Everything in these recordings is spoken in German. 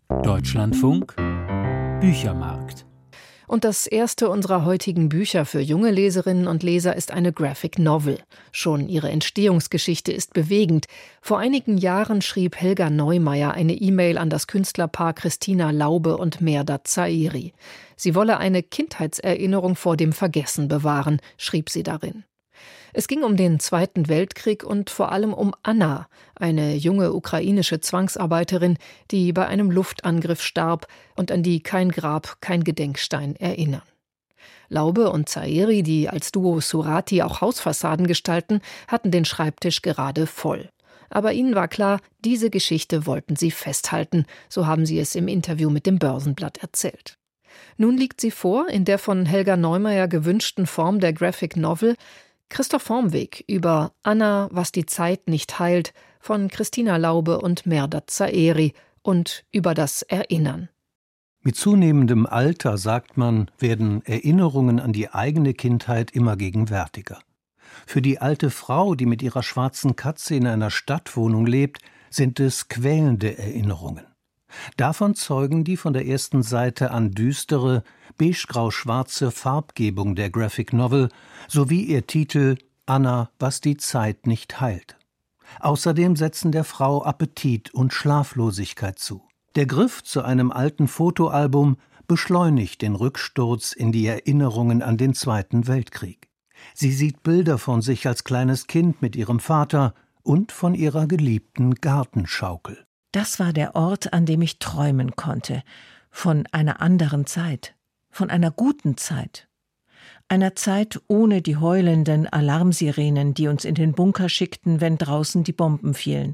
Deutschlandfunk Büchermarkt. Und das erste unserer heutigen Bücher für junge Leserinnen und Leser ist eine Graphic Novel. Schon ihre Entstehungsgeschichte ist bewegend. Vor einigen Jahren schrieb Helga Neumeier eine E-Mail an das Künstlerpaar Christina Laube und Mehrdad Zaeri. Sie wolle eine Kindheitserinnerung vor dem Vergessen bewahren, schrieb sie darin. Es ging um den Zweiten Weltkrieg und vor allem um Anna, eine junge ukrainische Zwangsarbeiterin, die bei einem Luftangriff starb und an die kein Grab, kein Gedenkstein erinnern. Laube und Zaeri, die als Duo Surati auch Hausfassaden gestalten, hatten den Schreibtisch gerade voll. Aber ihnen war klar, diese Geschichte wollten sie festhalten, so haben sie es im Interview mit dem Börsenblatt erzählt. Nun liegt sie vor, in der von Helga Neumeier gewünschten Form der Graphic Novel. Christoph Vormweg über Anna, was die Zeit nicht heilt, von Christina Laube und Mehrdad Zaeri und über das Erinnern. Mit zunehmendem Alter, sagt man, werden Erinnerungen an die eigene Kindheit immer gegenwärtiger. Für die alte Frau, die mit ihrer schwarzen Katze in einer Stadtwohnung lebt, sind es quälende Erinnerungen. Davon zeugen die von der ersten Seite an düstere, beige-grau-schwarze Farbgebung der Graphic Novel sowie ihr Titel »Anna, was die Zeit nicht heilt«. Außerdem setzen der Frau Appetit und Schlaflosigkeit zu. Der Griff zu einem alten Fotoalbum beschleunigt den Rücksturz in die Erinnerungen an den Zweiten Weltkrieg. Sie sieht Bilder von sich als kleines Kind mit ihrem Vater und von ihrer geliebten Gartenschaukel. Das war der Ort, an dem ich träumen konnte, von einer anderen Zeit, von einer guten Zeit. Einer Zeit ohne die heulenden Alarmsirenen, die uns in den Bunker schickten, wenn draußen die Bomben fielen.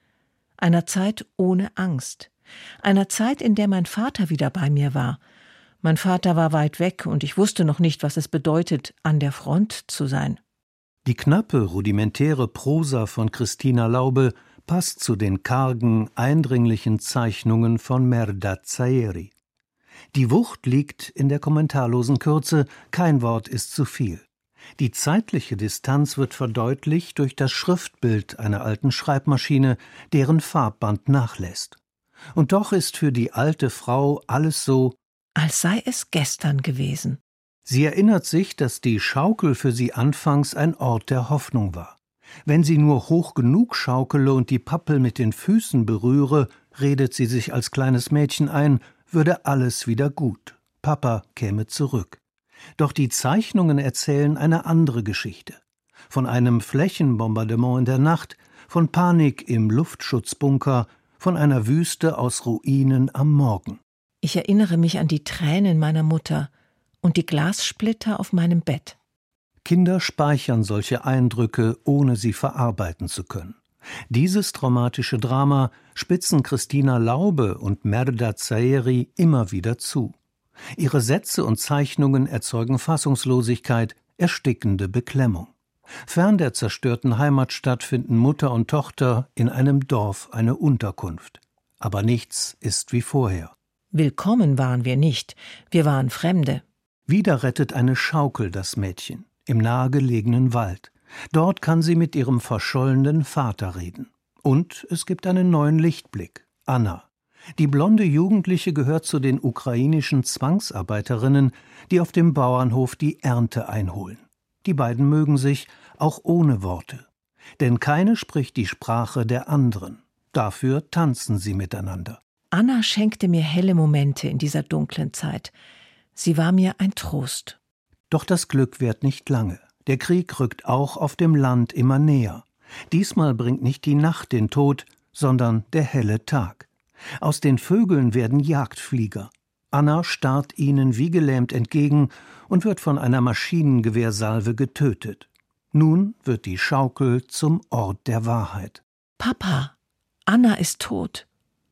Einer Zeit ohne Angst. Einer Zeit, in der mein Vater wieder bei mir war. Mein Vater war weit weg und ich wusste noch nicht, was es bedeutet, an der Front zu sein. Die knappe, rudimentäre Prosa von Christina Laube passt zu den kargen, eindringlichen Zeichnungen von Mehrdad Zaeri. Die Wucht liegt in der kommentarlosen Kürze, kein Wort ist zu viel. Die zeitliche Distanz wird verdeutlicht durch das Schriftbild einer alten Schreibmaschine, deren Farbband nachlässt. Und doch ist für die alte Frau alles so, als sei es gestern gewesen. Sie erinnert sich, dass die Schaukel für sie anfangs ein Ort der Hoffnung war. Wenn sie nur hoch genug schaukele und die Pappel mit den Füßen berühre, redet sie sich als kleines Mädchen ein, würde alles wieder gut. Papa käme zurück. Doch die Zeichnungen erzählen eine andere Geschichte. Von einem Flächenbombardement in der Nacht, von Panik im Luftschutzbunker, von einer Wüste aus Ruinen am Morgen. Ich erinnere mich an die Tränen meiner Mutter und die Glassplitter auf meinem Bett. Kinder speichern solche Eindrücke, ohne sie verarbeiten zu können. Dieses traumatische Drama spitzen Christina Laube und Mehrdad Zaeri immer wieder zu. Ihre Sätze und Zeichnungen erzeugen Fassungslosigkeit, erstickende Beklemmung. Fern der zerstörten Heimatstadt finden Mutter und Tochter in einem Dorf eine Unterkunft. Aber nichts ist wie vorher. Willkommen waren wir nicht, wir waren Fremde. Wieder rettet eine Schaukel das Mädchen. Im nahegelegenen Wald. Dort kann sie mit ihrem verschollenen Vater reden. Und es gibt einen neuen Lichtblick. Anna. Die blonde Jugendliche gehört zu den ukrainischen Zwangsarbeiterinnen, die auf dem Bauernhof die Ernte einholen. Die beiden mögen sich, auch ohne Worte. Denn keine spricht die Sprache der anderen. Dafür tanzen sie miteinander. Anna schenkte mir helle Momente in dieser dunklen Zeit. Sie war mir ein Trost. Doch das Glück währt nicht lange. Der Krieg rückt auch auf dem Land immer näher. Diesmal bringt nicht die Nacht den Tod, sondern der helle Tag. Aus den Vögeln werden Jagdflieger. Anna starrt ihnen wie gelähmt entgegen und wird von einer Maschinengewehrsalve getötet. Nun wird die Schaukel zum Ort der Wahrheit. Papa, Anna ist tot.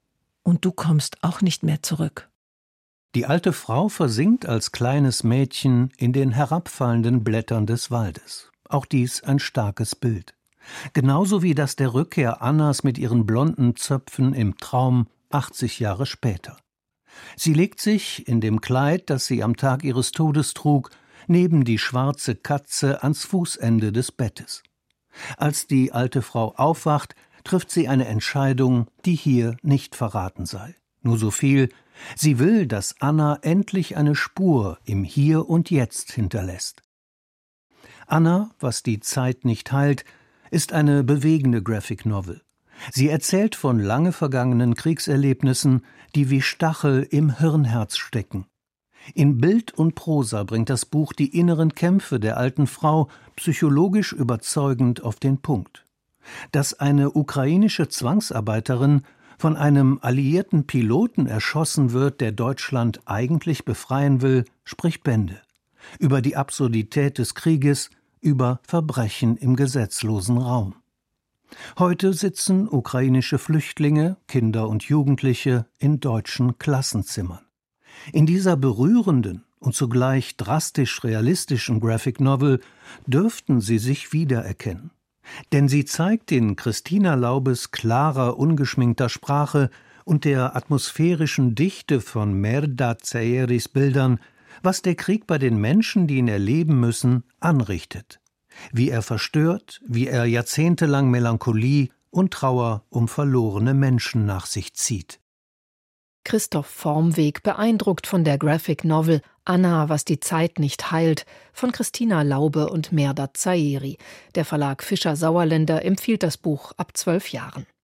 Und du kommst auch nicht mehr zurück. Die alte Frau versinkt als kleines Mädchen in den herabfallenden Blättern des Waldes. Auch dies ein starkes Bild. Genauso wie das der Rückkehr Annas mit ihren blonden Zöpfen im Traum 80 Jahre später. Sie legt sich in dem Kleid, das sie am Tag ihres Todes trug, neben die schwarze Katze ans Fußende des Bettes. Als die alte Frau aufwacht, trifft sie eine Entscheidung, die hier nicht verraten sei. Nur so viel: Sie will, dass Anna endlich eine Spur im Hier und Jetzt hinterlässt. Anna, was die Zeit nicht heilt, ist eine bewegende Graphic Novel. Sie erzählt von lange vergangenen Kriegserlebnissen, die wie Stachel im Hirnherz stecken. In Bild und Prosa bringt das Buch die inneren Kämpfe der alten Frau psychologisch überzeugend auf den Punkt. Dass eine ukrainische Zwangsarbeiterin von einem alliierten Piloten erschossen wird, der Deutschland eigentlich befreien will, spricht Bände. Über die Absurdität des Krieges, über Verbrechen im gesetzlosen Raum. Heute sitzen ukrainische Flüchtlinge, Kinder und Jugendliche in deutschen Klassenzimmern. In dieser berührenden und zugleich drastisch realistischen Graphic Novel dürften sie sich wiedererkennen. Denn sie zeigt in Christina Laubes klarer, ungeschminkter Sprache und der atmosphärischen Dichte von Merda Zaeris Bildern, was der Krieg bei den Menschen, die ihn erleben müssen, anrichtet. Wie er verstört, wie er jahrzehntelang Melancholie und Trauer um verlorene Menschen nach sich zieht. Christoph Formweg beeindruckt von der Graphic Novel Anna, was die Zeit nicht heilt von Christina Laube und Merda Zaeri. Der Verlag Fischer Sauerländer empfiehlt das Buch ab 12 Jahren.